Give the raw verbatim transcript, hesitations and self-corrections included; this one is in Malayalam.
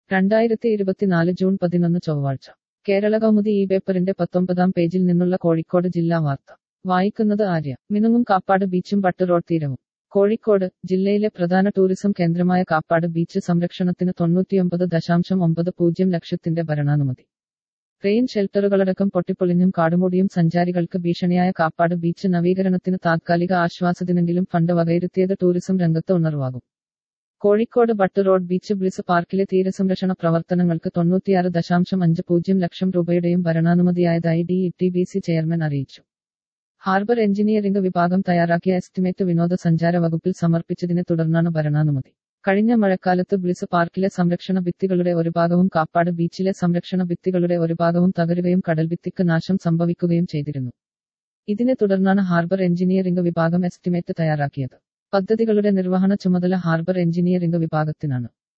രണ്ടായിരത്തി ഇരുപത്തിനാല് ജൂൺ പതിനൊന്ന് ചൊവ്വാഴ്ച കേരള കൗമുദി ഈ പേപ്പറിന്റെ പത്തൊമ്പതാം പേജിൽ നിന്നുള്ള കോഴിക്കോട് ജില്ലാ വാർത്ത വായിക്കുന്നത് ആര്യ. മിനുങ്ങും കാപ്പാട് ബീച്ചും പട്ട് റോഡ് തീരവും. കോഴിക്കോട് ജില്ലയിലെ പ്രധാന ടൂറിസം കേന്ദ്രമായ കാപ്പാട് ബീച്ച് സംരക്ഷണത്തിന് തൊണ്ണൂറ്റിയൊമ്പത് ദശാംശം ഒമ്പത് പൂജ്യം ലക്ഷത്തിന്റെ ഭരണാനുമതി. റെയിൻ ഷെൽട്ടറുകളടക്കം പൊട്ടിപ്പൊളിഞ്ഞും കാടുമൂടിയും സഞ്ചാരികൾക്ക് ഭീഷണിയായ കാപ്പാട് ബീച്ച് നവീകരണത്തിന് താത്കാലിക ആശ്വാസത്തിനെങ്കിലും ഫണ്ട് വകയിരുത്തിയത് ടൂറിസം രംഗത്ത് ഉണർവാകും. Kozhikode Bhatt road beach bliss പാർക്കിലെ തീരസംരക്ഷണ പ്രവർത്തനങ്ങൾക്ക് തൊണ്ണൂറ്റിയാറ് ദശാംശം അഞ്ച് പൂജ്യം ലക്ഷം രൂപയുടെയും ഭരണാനുമതിയായതായി D T B C chairman അറിയിച്ചു. ഹാർബർ എഞ്ചിനീയറിംഗ് വിഭാഗം തയ്യാറാക്കിയ എസ്റ്റിമേറ്റ് വിനോദസഞ്ചാര വകുപ്പിൽ സമർപ്പിച്ചതിനെ തുടർന്നാണ് ഭരണാനുമതി. കഴിഞ്ഞ മഴക്കാലത്ത് ബ്ലിസ് പാർക്കിലെ സംരക്ഷണ ഭിത്തികളുടെ ഒരു ഭാഗവും കാപ്പാട് ബീച്ചിലെ സംരക്ഷണ ഭിത്തികളുടെ ഒരു ഭാഗവും തകരുകയും കടൽഭിത്തിക്ക് നാശം സംഭവിക്കുകയും ചെയ്തിരുന്നു. ഇതിനെ തുടർന്നാണ് ഹാർബർ എഞ്ചിനീയറിംഗ് വിഭാഗം എസ്റ്റിമേറ്റ് തയ്യാറാക്കിയത്. പദ്ധതികളുടെ നിർവഹണ ചുമതല ഹാർബർ എഞ്ചിനീയറിംഗ് വിഭാഗത്തിനാണ്.